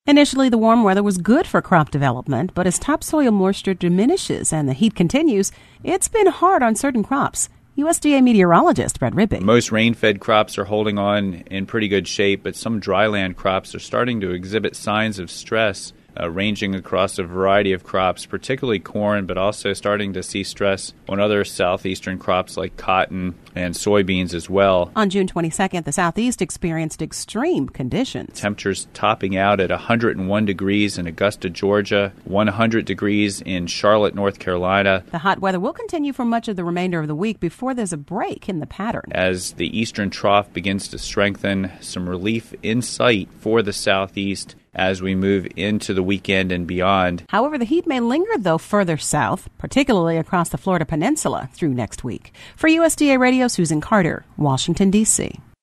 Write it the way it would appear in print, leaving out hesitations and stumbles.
Initially, the warm weather was good for crop development, but as topsoil moisture diminishes and the heat continues, it's been hard on certain crops. USDA meteorologist Brett Ripping. Most rain-fed crops are holding on in pretty good shape, but some dryland crops are starting to exhibit signs of stress, ranging across a variety of crops, particularly corn, but also starting to see stress on other southeastern crops like cotton and soybeans as well. On June 22nd, the Southeast experienced extreme conditions. Temperatures topping out at 101 degrees in Augusta, Georgia, 100 degrees in Charlotte, North Carolina. The hot weather will continue for much of the remainder of the week before there's a break in the pattern. As the eastern trough begins to strengthen, some relief in sight for the Southeast as we move into the weekend and beyond. However, the heat may linger, though, further south, particularly across the Florida Peninsula through next week. For USDA Radio, Susan Carter, Washington, D.C.